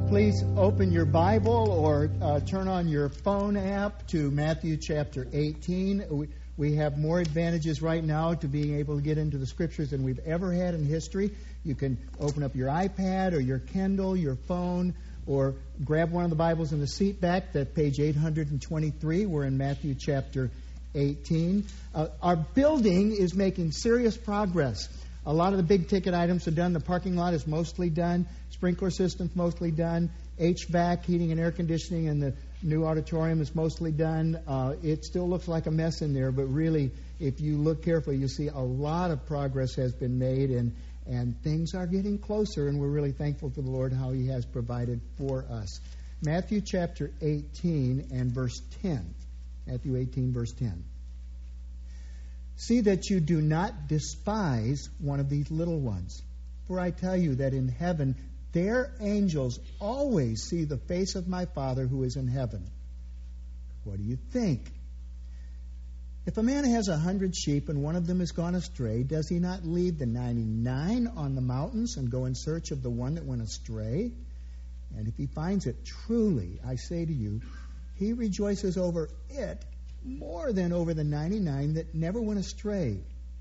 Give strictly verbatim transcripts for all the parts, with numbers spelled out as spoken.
Please open your Bible or uh, turn on your phone app to Matthew chapter eighteen. We, we have more advantages right now to being able to get into the Scriptures than we've ever had in history. You can open up your iPad or your Kindle, your phone, or grab one of the Bibles in the seat back. That's page eight hundred twenty-three. We're in Matthew chapter eighteen. Uh, our building is making serious progress. A lot of the big-ticket items are done. The parking lot is mostly done. Sprinkler system's mostly done. H V A C, heating and air conditioning, in the new auditorium is mostly done. Uh, it still looks like a mess in there, but really, if you look carefully, you see a lot of progress has been made, and, and things are getting closer, and we're really thankful to the Lord how He has provided for us. Matthew chapter eighteen and verse ten. Matthew eighteen, verse ten. See that you do not despise one of these little ones. For I tell you that in heaven their angels always see the face of my Father who is in heaven. What do you think? If a man has a hundred sheep and one of them has gone astray, does he not leave the ninety-nine on the mountains and go in search of the one that went astray? And if he finds it, truly, I say to you, he rejoices over it more than over the ninety-nine that never went astray.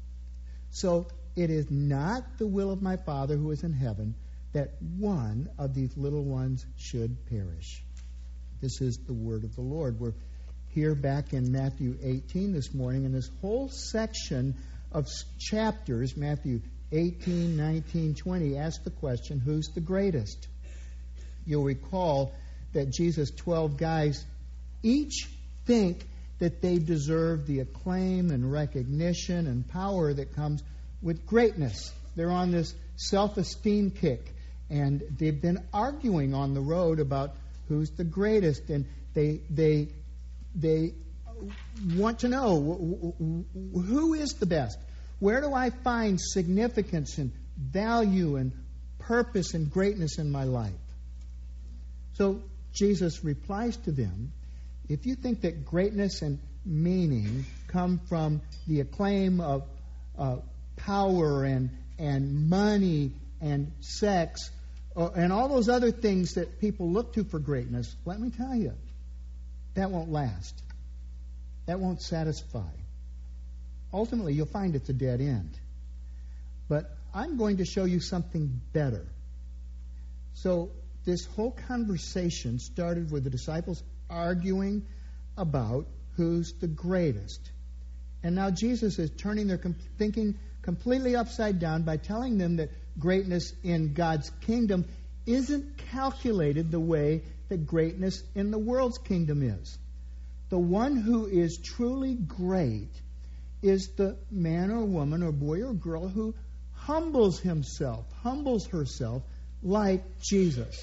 So it is not the will of my Father who is in heaven that one of these little ones should perish. This is the word of the Lord. We're here back in Matthew eighteen this morning, and this whole section of chapters, Matthew eighteen, nineteen, twenty, asks the question, who's the greatest? You'll recall that Jesus' twelve guys each think that they deserve the acclaim and recognition and power that comes with greatness. They're on this self-esteem kick, and they've been arguing on the road about who's the greatest, and they they they want to know who is the best. Where do I find significance and value and purpose and greatness in my life? So Jesus replies to them, if you think that greatness and meaning come from the acclaim of uh, power and and money and sex uh, and all those other things that people look to for greatness, let me tell you, that won't last. That won't satisfy. Ultimately, you'll find it's a dead end. But I'm going to show you something better. So this whole conversation started with the disciples arguing about who's the greatest. And now Jesus is turning their com- thinking completely upside down by telling them that greatness in God's kingdom isn't calculated the way that greatness in the world's kingdom is. The one who is truly great is the man or woman or boy or girl who humbles himself, humbles herself like Jesus.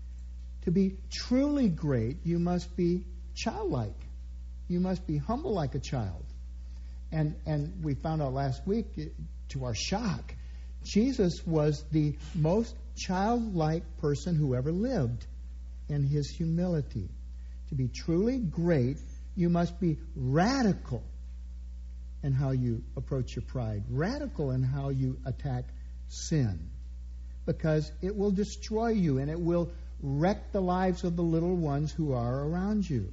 To be truly great, you must be childlike. You must be humble like a child. And and we found out last week, to our shock, Jesus was the most childlike person who ever lived in his humility. To be truly great, you must be radical in how you approach your pride, radical in how you attack sin, because it will destroy you and it will wreck the lives of the little ones who are around you.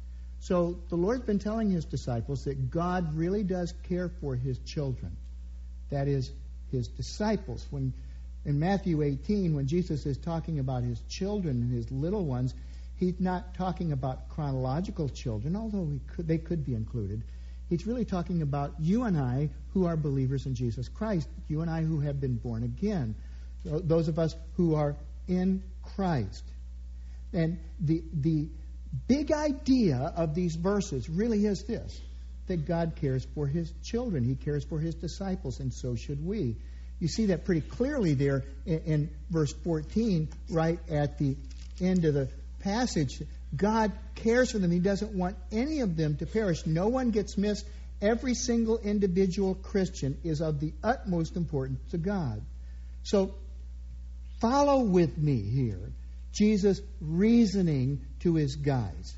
So the Lord's been telling his disciples that God really does care for his children. That is, his disciples. When in Matthew eighteen, when Jesus is talking about his children and his little ones, he's not talking about chronological children, although he could, they could be included. He's really talking about you and I who are believers in Jesus Christ, you and I who have been born again, those of us who are in Christ. And the the big idea of these verses really is this, that God cares for his children. He cares for his disciples, and so should we. You see that pretty clearly there in, in verse fourteen, right at the end of the passage. God cares for them. He doesn't want any of them to perish. No one gets missed. Every single individual Christian is of the utmost importance to God. So follow with me here Jesus' reasoning to his guys.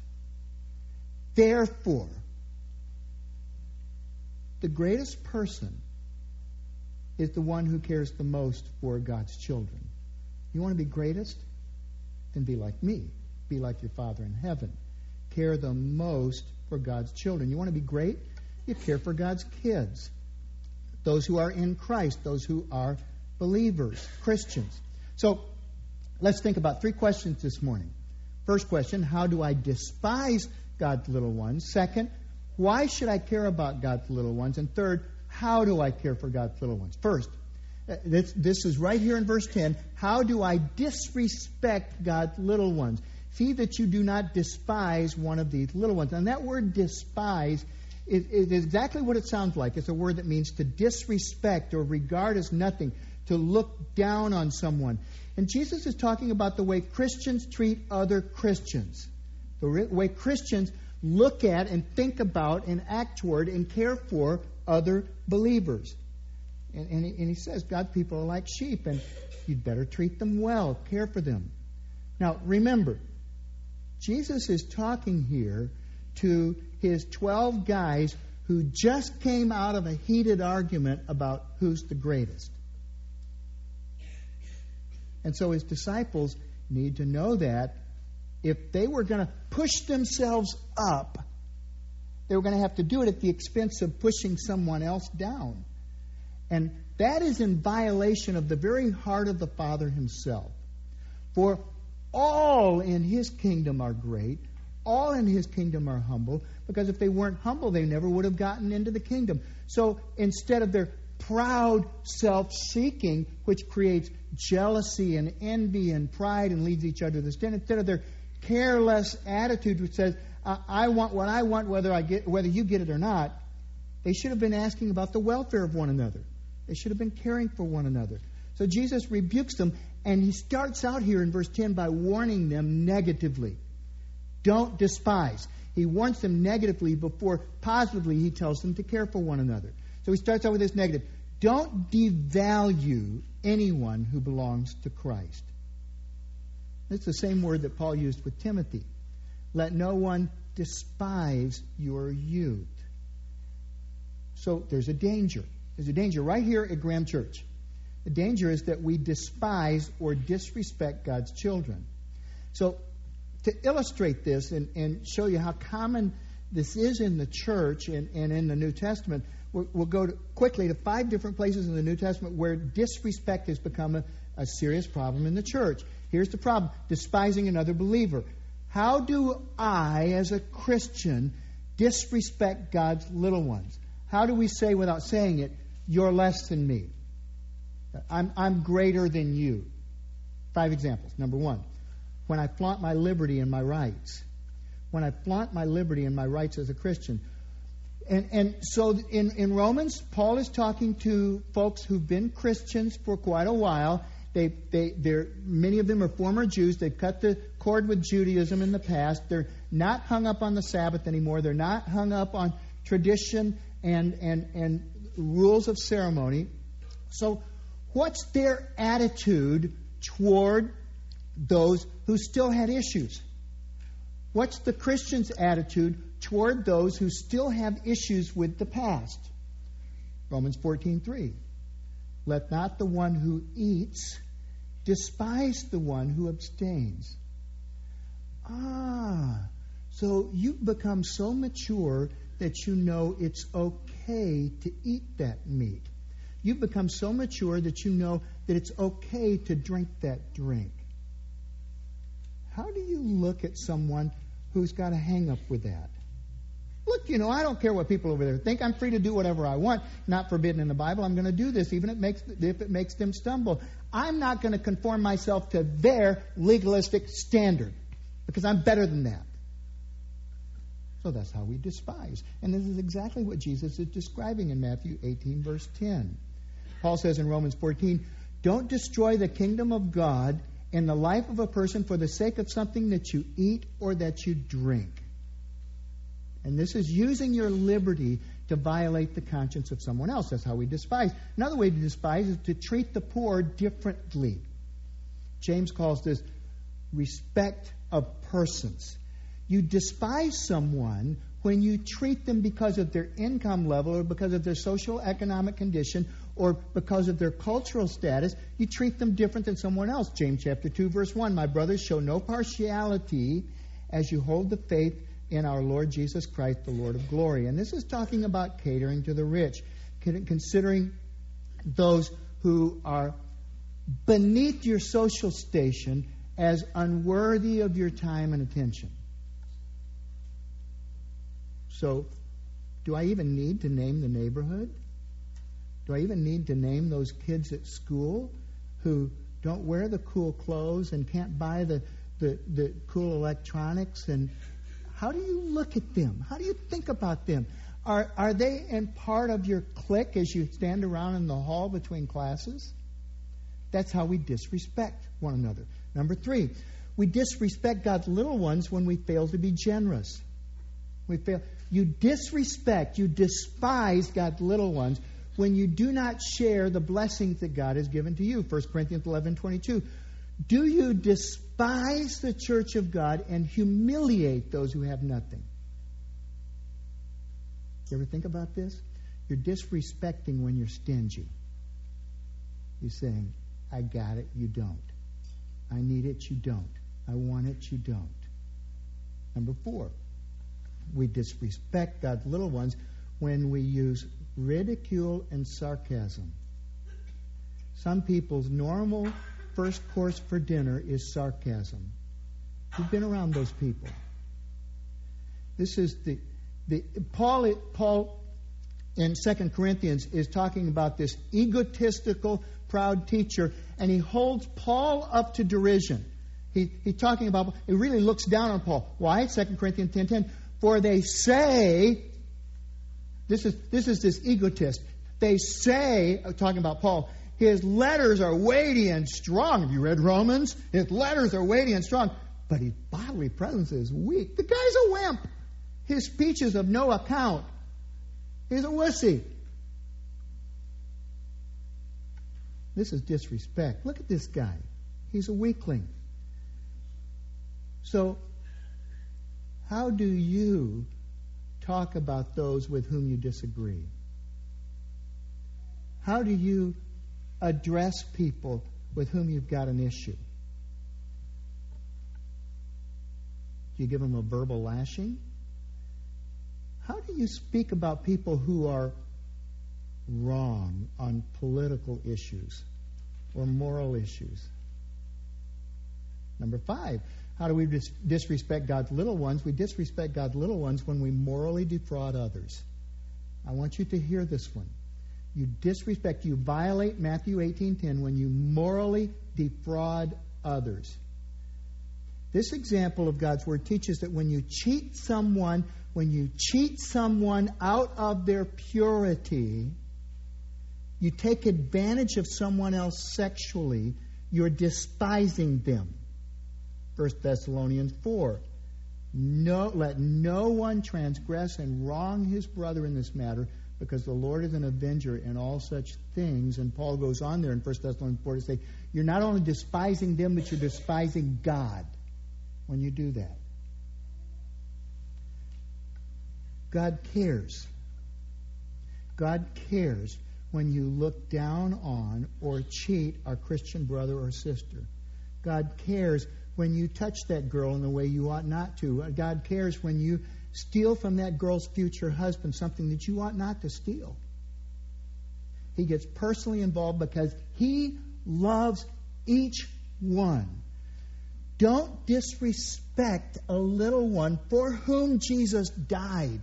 Therefore, the greatest person is the one who cares the most for God's children. You want to be greatest? then be like me. Be like your Father in heaven. Care the most for God's children. You want to be great? You care for God's kids. Those who are in Christ, those who are believers, Christians. So let's think about three questions this morning. First question, how do I despise God's little ones? Second, why should I care about God's little ones? And third, how do I care for God's little ones? First, this, this is right here in verse ten. How do I disrespect God's little ones? See that you do not despise one of these little ones. And that word despise is, is exactly what it sounds like. It's a word that means to disrespect or regard as nothing, to look down on someone. And Jesus is talking about the way Christians treat other Christians. The way Christians look at and think about and act toward and care for other believers. And, and, he, and he says, God's people are like sheep, and you'd better treat them well, care for them. Now, remember, Jesus is talking here to his twelve guys who just came out of a heated argument about who's the greatest. And so his disciples need to know that if they were going to push themselves up, they were going to have to do it at the expense of pushing someone else down. And that is in violation of the very heart of the Father himself. For all in his kingdom are great, all in his kingdom are humble, because if they weren't humble, they never would have gotten into the kingdom. So instead of their proud self-seeking, which creates jealousy and envy and pride and leads each other to sin, instead of their careless attitude which says, I, I want what I want whether I get whether you get it or not, they should have been asking about the welfare of one another. They should have been caring for one another. So Jesus rebukes them, and he starts out here in verse ten by warning them negatively. Don't despise. He warns them negatively before positively he tells them to care for one another. So he starts out with this negative. Don't devalue anyone who belongs to Christ. It's the same word that Paul used with Timothy. Let no one despise your youth. So there's a danger. There's a danger right here at Graham Church. The danger is that we despise or disrespect God's children. So to illustrate this and, and show you how common this is in the church and, and in the New Testament, we'll, we'll go to, quickly to five different places in the New Testament where disrespect has become a, a serious problem in the church. Here's the problem: despising another believer. How do I, as a Christian, disrespect God's little ones? How do we say without saying it, you're less than me? I'm, I'm greater than you. Five examples. Number one, when I flaunt my liberty and my rights. When I flaunt my liberty and my rights as a Christian. And, and so in, in Romans, Paul is talking to folks who've been Christians for quite a while. They, they, they're, many of them are former Jews. They've cut the cord with Judaism in the past. They're not hung up on the Sabbath anymore. They're not hung up on tradition and, and, and rules of ceremony. So what's their attitude toward those who still had issues? What's the Christian's attitude toward those who still have issues with the past? Romans fourteen three. Let not the one who eats despise the one who abstains. Ah, so you've become so mature that you know it's okay to eat that meat. You've become so mature that you know that it's okay to drink that drink. How do you look at someone who's got a hang-up with that? Look, you know, I don't care what people over there think. I'm free to do whatever I want. Not forbidden in the Bible. I'm going to do this even if it makes, if it makes them stumble. I'm not going to conform myself to their legalistic standard because I'm better than that. So that's how we despise. And this is exactly what Jesus is describing in Matthew eighteen, verse ten. Paul says in Romans fourteen, don't destroy the kingdom of God in the life of a person for the sake of something that you eat or that you drink. And this is using your liberty to violate the conscience of someone else. That's how we despise. Another way to despise is to treat the poor differently. James calls this respect of persons. You despise someone when you treat them because of their income level or because of their social economic condition or because of their cultural status, you treat them different than someone else. James chapter two, verse one, my brothers, show no partiality as you hold the faith in our Lord Jesus Christ, the Lord of glory. And this is talking about catering to the rich, considering those who are beneath your social station as unworthy of your time and attention. So, do I even need to name the neighborhood? Do I even need to name those kids at school who don't wear the cool clothes and can't buy the, the, the cool electronics? And how do you look at them? How do you think about them? Are, are they in part of your clique as you stand around in the hall between classes? That's how we disrespect one another. Number three, we disrespect God's little ones when we fail to be generous. We fail. You disrespect, you despise God's little ones when you do not share the blessings that God has given to you. First Corinthians eleven twenty-two. Do you despise the church of God and humiliate those who have nothing? You ever think about this? You're disrespecting when you're stingy. You're saying, I got it, you don't. I need it, you don't. I want it, you don't. Number four, we disrespect God's little ones when we use ridicule and sarcasm. Some people's normal first course for dinner is sarcasm. You've been around those people. This is the the Paul Paul in Second Corinthians is talking about this egotistical, proud teacher, and he holds Paul up to derision. He, he's talking about, he really looks down on Paul. Why? Second Corinthians ten ten. For they say, this is this is this egotist. They say, talking about Paul, his letters are weighty and strong. Have you read Romans? His letters are weighty and strong, but his bodily presence is weak. The guy's a wimp. His speech is of no account. He's a wussy. This is disrespect. Look at this guy. He's a weakling. So, how do you talk about those with whom you disagree? How do you address people with whom you've got an issue? Do you give them a verbal lashing? How do you speak about people who are wrong on political issues or moral issues? Number five, how do we dis- disrespect God's little ones? We disrespect God's little ones when we morally defraud others. I want you to hear this one. You disrespect, you violate Matthew eighteen ten when you morally defraud others. This example of God's Word teaches that when you cheat someone, when you cheat someone out of their purity, you take advantage of someone else sexually, you're despising them. First Thessalonians four. No, let no one transgress and wrong his brother in this matter, because the Lord is an avenger in all such things. And Paul goes on there in First Thessalonians four to say, you're not only despising them, but you're despising God when you do that. God cares. God cares when you look down on or cheat our Christian brother or sister. God cares when you touch that girl in the way you ought not to. God cares when you steal from that girl's future husband something that you ought not to steal. He gets personally involved because He loves each one. Don't disrespect a little one for whom Jesus died.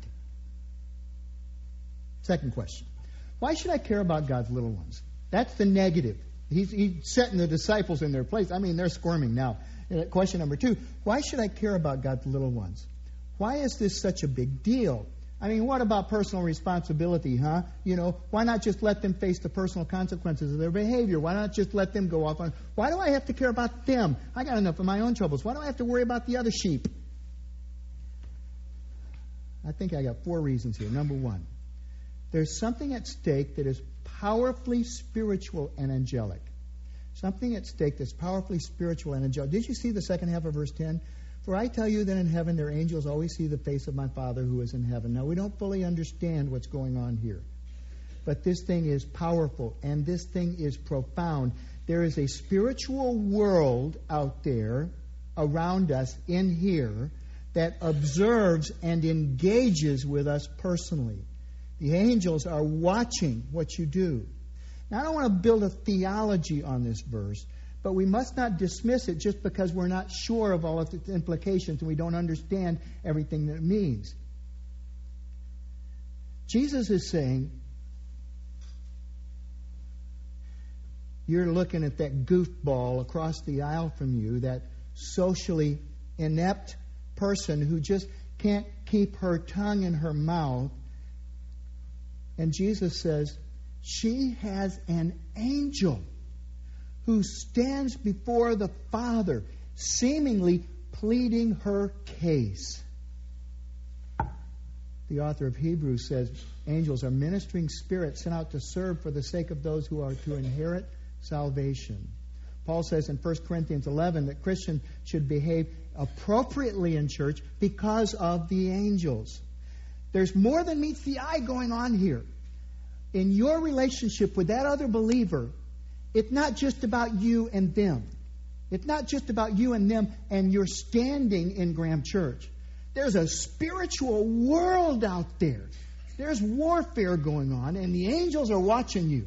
Second question. Why should I care about God's little ones? That's the negative. He's, he's setting the disciples in their place. I mean, they're squirming now. Question number two. Why should I care about God's little ones? Why is this such a big deal? I mean, what about personal responsibility, huh? You know, why not just let them face the personal consequences of their behavior? Why not just let them go off on... Why do I have to care about them? I got enough of my own troubles. Why do I have to worry about the other sheep? I think I got four reasons here. Number one, there's something at stake that is powerfully spiritual and angelic. Something at stake that's powerfully spiritual and angelic. Did you see the second half of verse ten? For I tell you that in heaven their angels always see the face of my Father who is in heaven. Now, we don't fully understand what's going on here. but this thing is powerful, and this thing is profound. There is a spiritual world out there around us in here that observes and engages with us personally. The angels are watching what you do. Now, I don't want to build a theology on this verse, but we must not dismiss it just because we're not sure of all of its implications and we don't understand everything that it means. Jesus is saying, you're looking at that goofball across the aisle from you, that socially inept person who just can't keep her tongue in her mouth. And Jesus says, she has an angel who stands before the Father, seemingly pleading her case. The author of Hebrews says, angels are ministering spirits sent out to serve for the sake of those who are to inherit salvation. Paul says in First Corinthians eleven that Christians should behave appropriately in church because of the angels. There's more than meets the eye going on here. In your relationship with that other believer, it's not just about you and them. It's not just about you and them and your standing in Graham Church. There's a spiritual world out there. There's warfare going on, and the angels are watching you.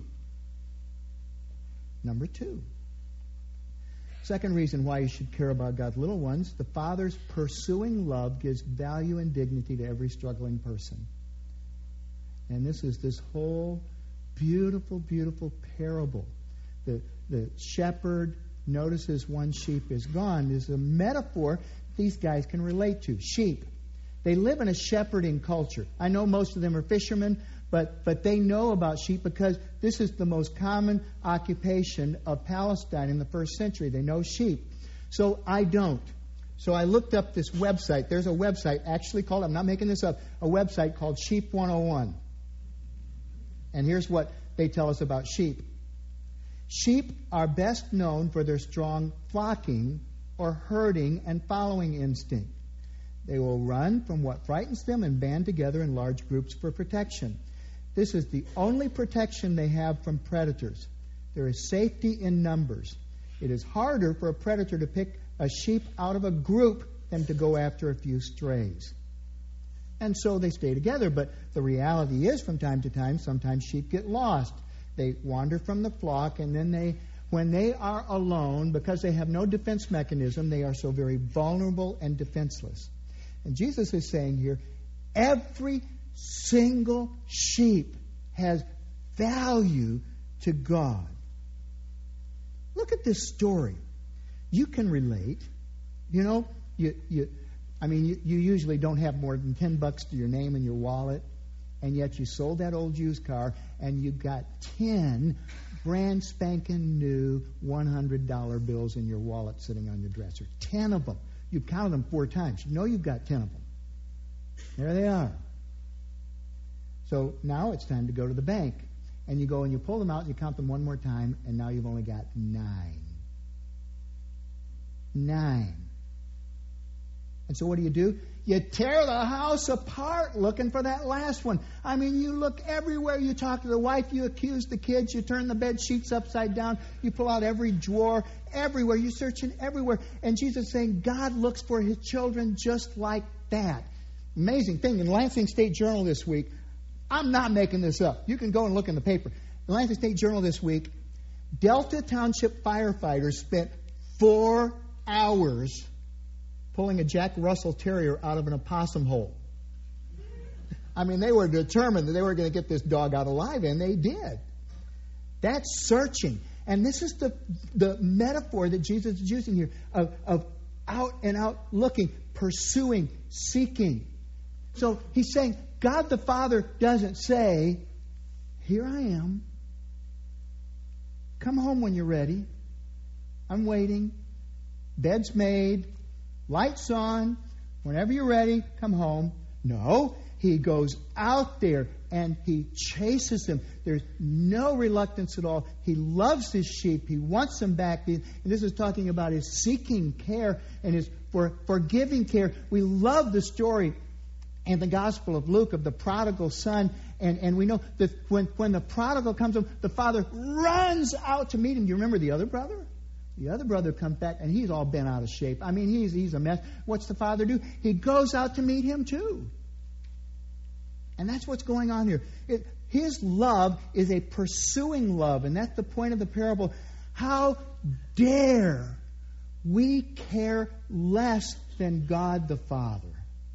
Number two. Second reason why you should care about God's little ones, the Father's pursuing love gives value and dignity to every struggling person. And this is this whole beautiful, beautiful parable. The, the shepherd notices one sheep is gone. There's a metaphor these guys can relate to. Sheep. They live in a shepherding culture. I know most of them are fishermen, but, but they know about sheep because this is the most common occupation of Palestine in the first century. They know sheep. So I don't. So I looked up this website. There's a website actually called, I'm not making this up, a website called Sheep one oh one. And here's what they tell us about sheep. Sheep are best known for their strong flocking or herding and following instinct. They will run from what frightens them and band together in large groups for protection. This is the only protection they have from predators. There is safety in numbers. It is harder for a predator to pick a sheep out of a group than to go after a few strays. And so they stay together. But the reality is, from time to time, sometimes sheep get lost. They wander from the flock, and then they, when they are alone, because they have no defense mechanism, they are so very vulnerable and defenseless. And Jesus is saying here, every single sheep has value to God. Look at this story. You can relate. You know, you, you, I mean, you, you usually don't have more than ten bucks to your name in your wallet, and yet you sold that old used car, and you got ten brand spanking new one hundred dollar bills in your wallet sitting on your dresser. Ten of them. You counted them four times. You know you've got ten of them. There they are. So now it's time to go to the bank. And you go and you pull them out and you count them one more time, and now you've only got nine. Nine. And so what do you do? You tear the house apart looking for that last one. I mean, you look everywhere. You talk to the wife. You accuse the kids. You turn the bed sheets upside down. You pull out every drawer. Everywhere. You're searching everywhere. And Jesus is saying God looks for His children just like that. Amazing thing. In the Lansing State Journal this week, I'm not making this up. You can go and look in the paper. The Lansing State Journal this week, Delta Township firefighters spent four hours pulling a Jack Russell Terrier out of an opossum hole. I mean, they were determined that they were going to get this dog out alive, and they did. That's searching. And this is the, the metaphor that Jesus is using here of, of out and out looking, pursuing, seeking. So He's saying, God the Father doesn't say, here I am. Come home when you're ready. I'm waiting. Bed's made. Lights on. Whenever you're ready, come home. No, He goes out there and He chases them. There's no reluctance at all. He loves His sheep. He wants them back. And this is talking about His seeking care and His for, forgiving care. We love the story in the Gospel of Luke of the prodigal son. And, and we know that when, when the prodigal comes home, the father runs out to meet him. Do you remember the other brother? The other brother comes back, and he's all bent out of shape. I mean, he's, he's a mess. What's the father do? He goes out to meet him too. And that's what's going on here. It, his love is a pursuing love, and that's the point of the parable. How dare we care less than God the Father?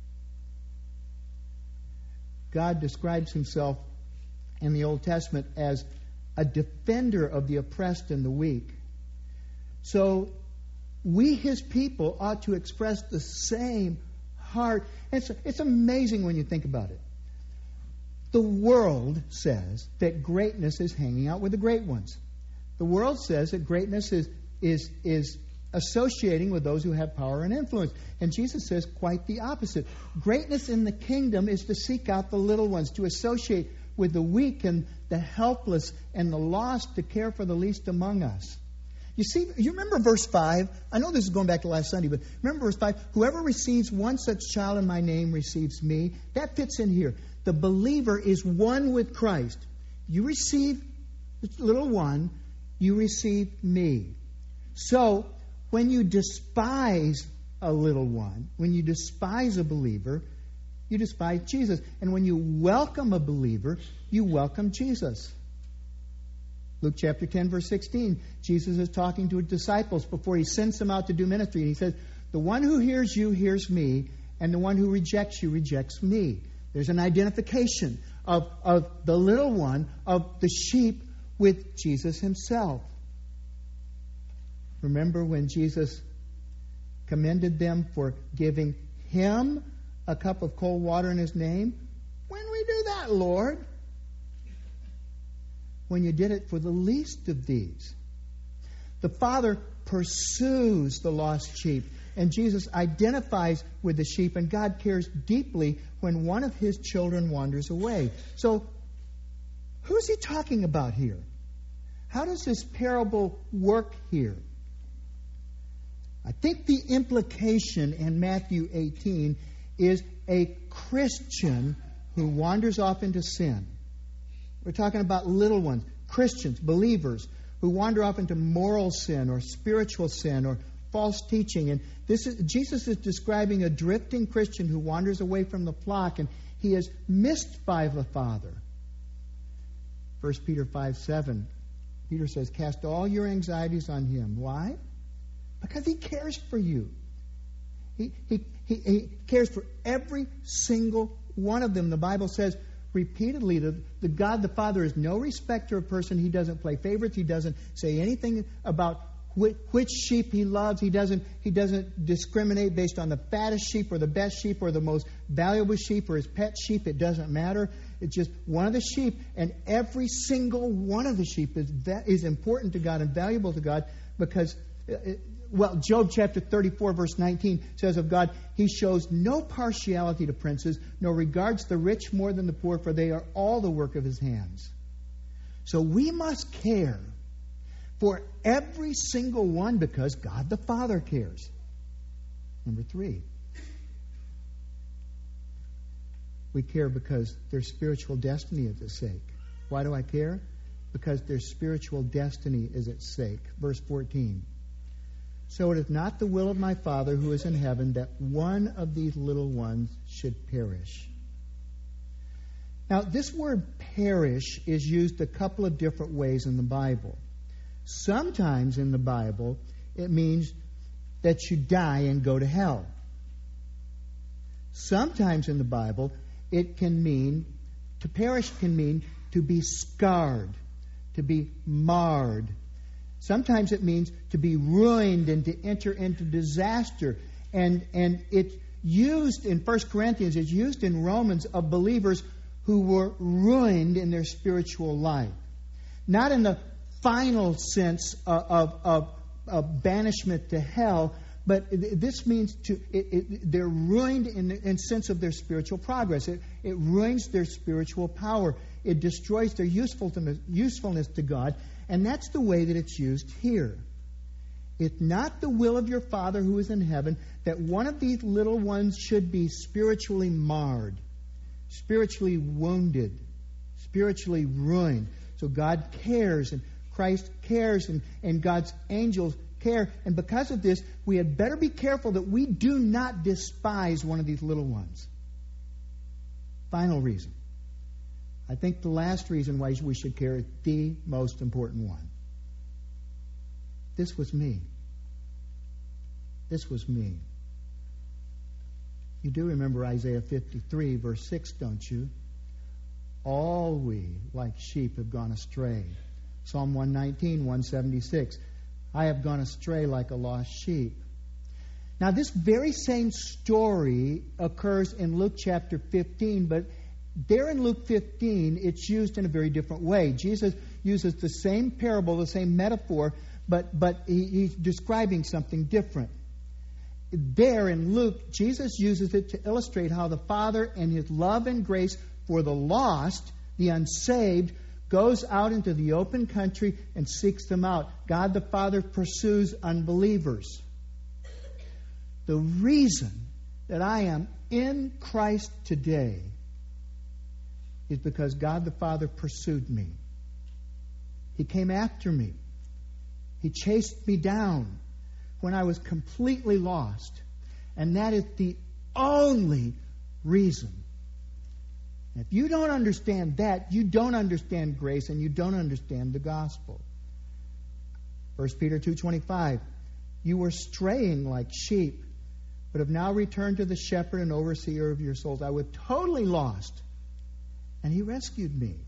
God describes himself in the Old Testament as a defender of the oppressed and the weak. So we, his people, ought to express the same heart. It's, it's amazing when you think about it. The world says that greatness is hanging out with the great ones. The world says that greatness is, is, is associating with those who have power and influence. And Jesus says quite the opposite. Greatness in the kingdom is to seek out the little ones, to associate with the weak and the helpless and the lost, to care for the least among us. You see, you remember verse five? I know this is going back to last Sunday, but remember verse five? Whoever receives one such child in my name receives me. That fits in here. The believer is one with Christ. You receive the little one, you receive me. So, when you despise a little one, when you despise a believer, you despise Jesus. And when you welcome a believer, you welcome Jesus. Luke chapter ten, verse sixteen, Jesus is talking to his disciples before he sends them out to do ministry. And he says, the one who hears you hears me, and the one who rejects you rejects me. There's an identification of, of the little one, of the sheep, with Jesus himself. Remember when Jesus commended them for giving him a cup of cold water in his name? When we do that, Lord? When you did it for the least of these. The Father pursues the lost sheep, and Jesus identifies with the sheep, and God cares deeply when one of his children wanders away. So, who's he talking about here? How does this parable work here? I think the implication in Matthew eighteen is a Christian who wanders off into sin. We're talking about little ones, Christians, believers, who wander off into moral sin or spiritual sin or false teaching. And this is, Jesus is describing a drifting Christian who wanders away from the flock, and he is missed by the Father. First Peter five seven, Peter says, cast all your anxieties on him. Why? Because he cares for you. He, he, he, he cares for every single one of them. The Bible says repeatedly that the God the Father is no respecter of person. He doesn't play favorites. He doesn't say anything about which, which sheep he loves. He doesn't, he doesn't discriminate based on the fattest sheep or the best sheep or the most valuable sheep or his pet sheep. It doesn't matter. It's just one of the sheep, and every single one of the sheep is, is important to God and valuable to God because... It, Well, Job chapter thirty-four, verse nineteen says of God, he shows no partiality to princes, nor regards the rich more than the poor, for they are all the work of his hands. So we must care for every single one because God the Father cares. Number three, we care because their spiritual destiny is at stake. Why do I care? Because their spiritual destiny is at stake. Verse fourteen. So it is not the will of my Father who is in heaven that one of these little ones should perish. Now, this word perish is used a couple of different ways in the Bible. Sometimes in the Bible, it means that you die and go to hell. Sometimes in the Bible, it can mean, to perish can mean to be scarred, to be marred. Sometimes it means to be ruined and to enter into disaster. And and it's used in First Corinthians, it's used in Romans of believers who were ruined in their spiritual life. Not in the final sense of, of, of, of banishment to hell, but this means to it, it, they're ruined in the in sense of their spiritual progress. It, it ruins their spiritual power. It destroys their usefulness, usefulness to God. And that's the way that it's used here. It's not the will of your Father who is in heaven that one of these little ones should be spiritually marred, spiritually wounded, spiritually ruined. So God cares, and Christ cares, and, and God's angels care. And because of this, we had better be careful that we do not despise one of these little ones. Final reason. I think the last reason why we should care is the most important one. This was me. This was me. You do remember Isaiah fifty-three, verse six, don't you? All we, like sheep, have gone astray. Psalm one nineteen, one seventy-six. I have gone astray like a lost sheep. Now, this very same story occurs in Luke chapter fifteen, but there in Luke fifteen, it's used in a very different way. Jesus uses the same parable, the same metaphor, but, but he, he's describing something different. There in Luke, Jesus uses it to illustrate how the Father and His love and grace for the lost, the unsaved, goes out into the open country and seeks them out. God the Father pursues unbelievers. The reason that I am in Christ today is because God the Father pursued me. He came after me. He chased me down when I was completely lost. And that is the only reason. If you don't understand that, you don't understand grace and you don't understand the gospel. First Peter two twenty-five, you were straying like sheep, but have now returned to the shepherd and overseer of your souls. I was totally lost, and He rescued me.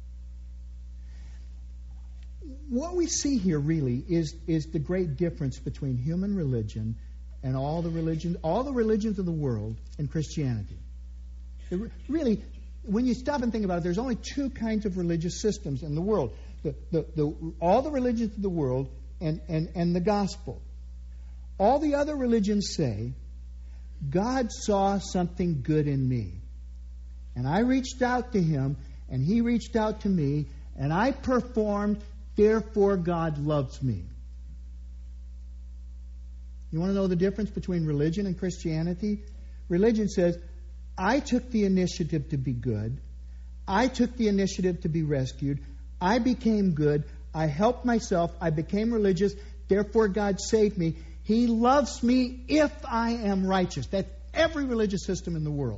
What we see here really is, is the great difference between human religion and all the religions, all the religions of the world and Christianity. It really, when you stop and think about it, there's only two kinds of religious systems in the world. The, the, the, all the religions of the world and, and, and the gospel. All the other religions say, God saw something good in me. And I reached out to Him, and He reached out to me, and I performed, therefore God loves me. You want to know the difference between religion and Christianity? Religion says, I took the initiative to be good. I took the initiative to be rescued. I became good. I helped myself. I became religious. Therefore, God saved me. He loves me if I am righteous. That's every religious system in the world.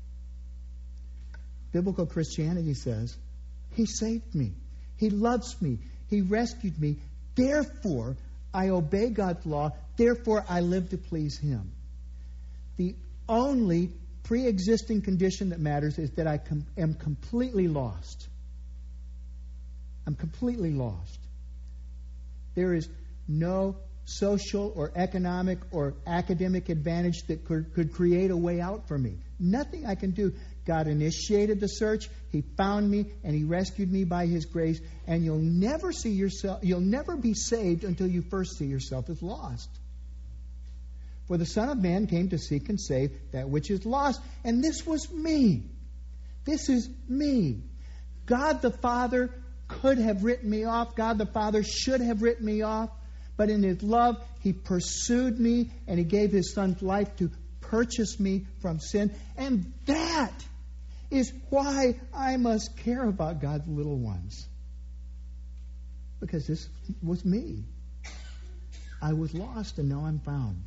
Biblical Christianity says, He saved me. He loves me. He rescued me. Therefore, I obey God's law. Therefore, I live to please Him. The only pre-existing condition that matters is that I com- am completely lost. I'm completely lost. There is no social or economic or academic advantage that could, could create a way out for me. Nothing I can do. God initiated the search. He found me and He rescued me by His grace. And you'll never see yourself, you'll never be saved until you first see yourself as lost. For the Son of Man came to seek and save that which is lost. And this was me. This is me. God the Father could have written me off. God the Father should have written me off. But in His love, He pursued me and He gave His Son's life to purchase me from sin. And that is why I must care about God's little ones. Because this was me. I was lost and now I'm found.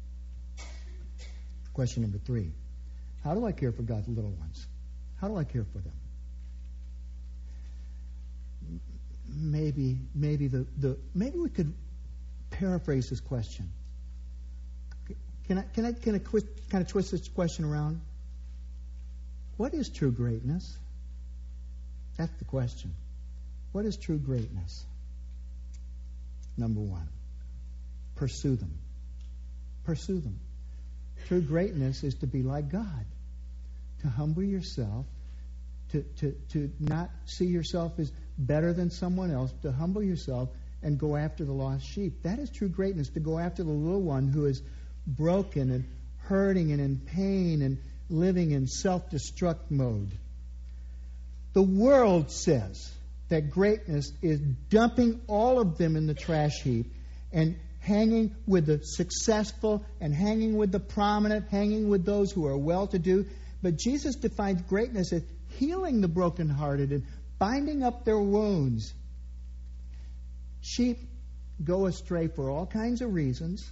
Question number three. How do I care for God's little ones? How do I care for them? Maybe, maybe the, the maybe we could paraphrase this question. Can I can I can I twist, kind of twist this question around? What is true greatness? That's the question. What is true greatness? Number one, pursue them. Pursue them. True greatness is to be like God, to humble yourself, to, to, to not see yourself as better than someone else, to humble yourself and go after the lost sheep. That is true greatness, to go after the little one who is broken and hurting and in pain and living in self-destruct mode. The world says that greatness is dumping all of them in the trash heap and hanging with the successful and hanging with the prominent, hanging with those who are well-to-do. But Jesus defines greatness as healing the brokenhearted and binding up their wounds. Sheep go astray for all kinds of reasons.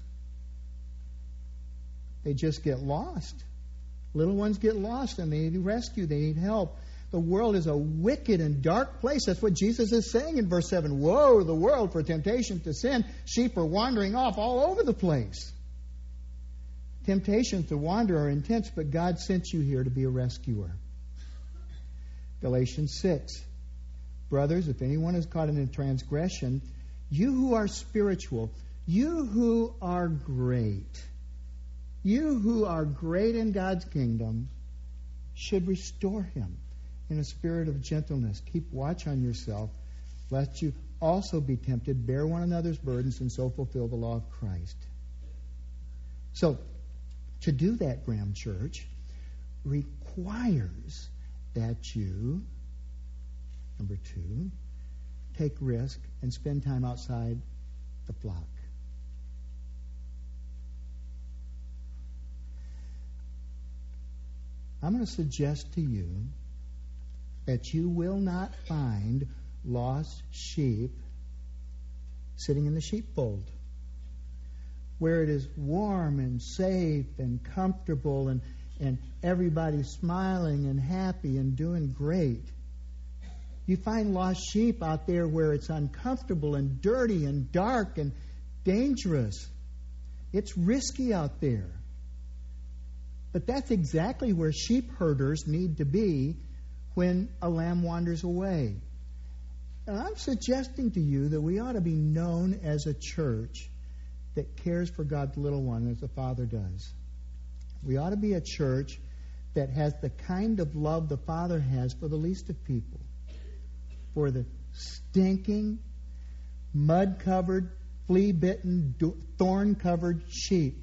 They just get lost. Little ones get lost and they need rescue. They need help. The world is a wicked and dark place. That's what Jesus is saying in verse seven. Woe to the world for temptation to sin. Sheep are wandering off all over the place. Temptations to wander are intense, but God sent you here to be a rescuer. Galatians six. Brothers, if anyone is caught in a transgression, you who are spiritual, you who are great, you who are great in God's kingdom, should restore him in a spirit of gentleness. Keep watch on yourself, lest you also be tempted. Bear one another's burdens, and so fulfill the law of Christ. So, to do that, Graham Church, requires that you, number two, take risk and spend time outside the flock. I'm going to suggest to you that you will not find lost sheep sitting in the sheepfold, where it is warm and safe and comfortable and, and everybody's smiling and happy and doing great. You find lost sheep out there where it's uncomfortable and dirty and dark and dangerous. It's risky out there. But that's exactly where sheep herders need to be when a lamb wanders away. And I'm suggesting to you that we ought to be known as a church that cares for God's little one as the Father does. We ought to be a church that has the kind of love the Father has for the least of people, for the stinking, mud-covered, flea-bitten, thorn-covered sheep.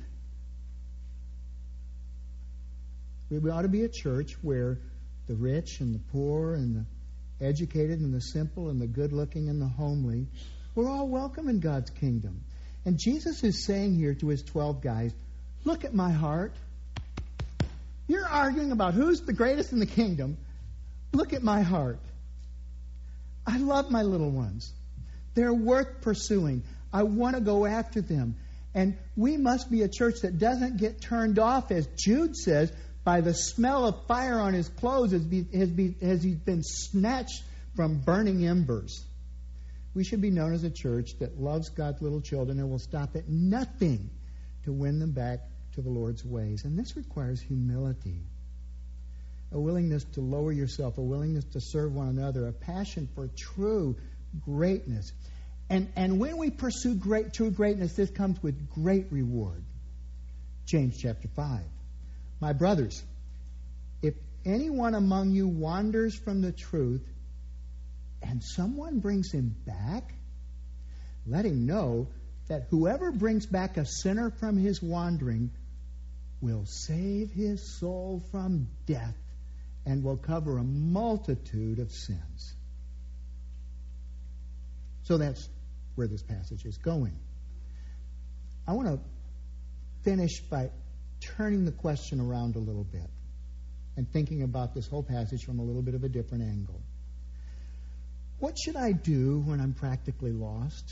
We ought to be a church where the rich and the poor and the educated and the simple and the good-looking and the homely, we're all welcome in God's kingdom. And Jesus is saying here to his twelve guys, look at my heart. You're arguing about who's the greatest in the kingdom. Look at my heart. I love my little ones. They're worth pursuing. I want to go after them. And we must be a church that doesn't get turned off, as Jude says, by the smell of fire on his clothes as, be, as, be, as he's been snatched from burning embers. We should be known as a church that loves God's little children and will stop at nothing to win them back to the Lord's ways. And this requires humility, a willingness to lower yourself, a willingness to serve one another, a passion for true greatness. And, and when we pursue great, true greatness, this comes with great reward. James chapter five. My brothers, if anyone among you wanders from the truth and someone brings him back, let him know that whoever brings back a sinner from his wandering will save his soul from death and will cover a multitude of sins. So that's where this passage is going. I want to finish by turning the question around a little bit and thinking about this whole passage from a little bit of a different angle. What should I do when I'm practically lost?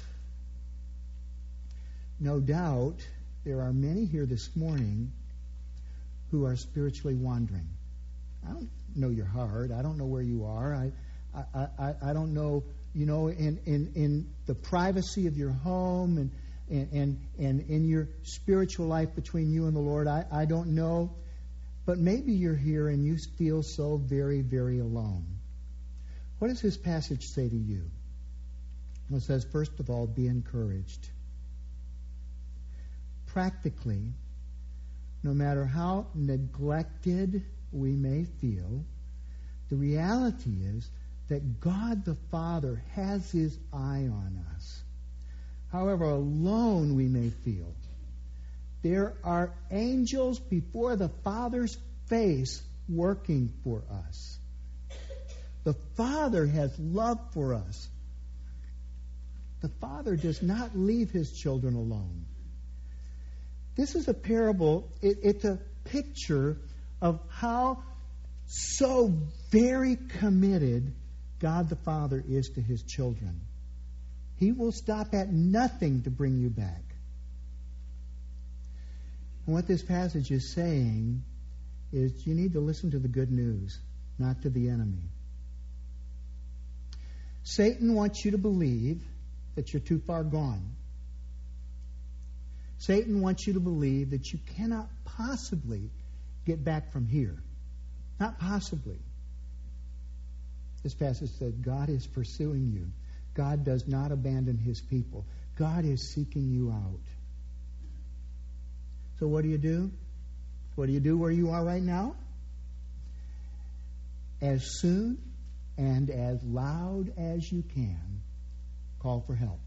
No doubt there are many here this morning who are spiritually wandering. I don't know your heart. I don't know where you are. I I, I, I don't know, you know, in, in, in the privacy of your home and And, and and in your spiritual life between you and the Lord, I, I don't know. But maybe you're here and you feel so very, very alone. What does this passage say to you? Well, it says, first of all, be encouraged. Practically, no matter how neglected we may feel, the reality is that God the Father has his eye on us. However alone we may feel, there are angels before the Father's face working for us. The Father has love for us. The Father does not leave his children alone. This is a parable. It, it's a picture of how so very committed God the Father is to His children. He will stop at nothing to bring you back. And what this passage is saying is you need to listen to the good news, not to the enemy. Satan wants you to believe that you're too far gone. Satan wants you to believe that you cannot possibly get back from here. Not possibly. This passage said God is pursuing you. God does not abandon His people. God is seeking you out. So what do you do? What do you do where you are right now? As soon and as loud as you can, call for help.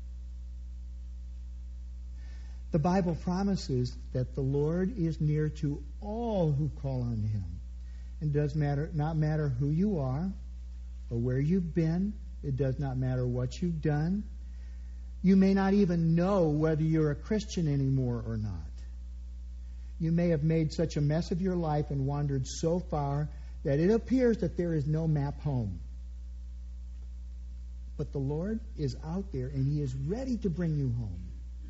The Bible promises that the Lord is near to all who call on Him. It does matter, not matter who you are or where you've been. It does not matter what you've done. You may not even know whether you're a Christian anymore or not. You may have made such a mess of your life and wandered so far that it appears that there is no map home. But the Lord is out there and He is ready to bring you home.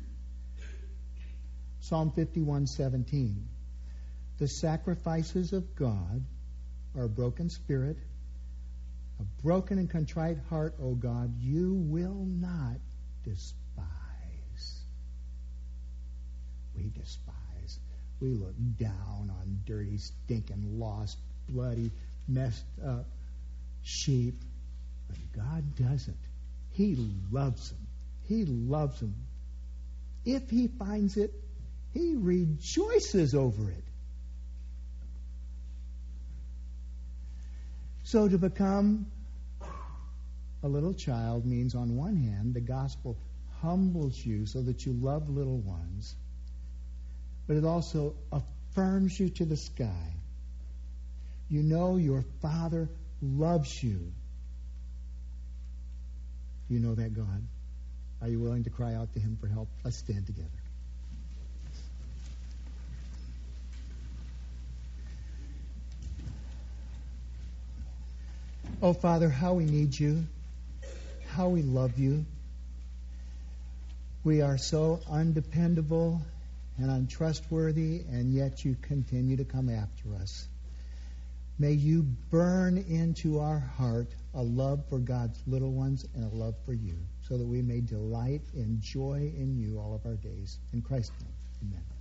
Psalm fifty-one seventeen. The sacrifices of God are a broken spirit, a broken and contrite heart, O God, you will not despise. We despise. We look down on dirty, stinking, lost, bloody, messed up sheep. But God doesn't. He loves them. He loves them. If He finds it, He rejoices over it. So to become a little child means, on one hand, the gospel humbles you so that you love little ones, but it also affirms you to the sky. You know your Father loves you. You know that God. Are you willing to cry out to Him for help? Let's stand together. Oh, Father, how we need You, how we love You. We are so undependable and untrustworthy, and yet You continue to come after us. May You burn into our heart a love for God's little ones and a love for You, so that we may delight and joy in You all of our days. In Christ's name, amen.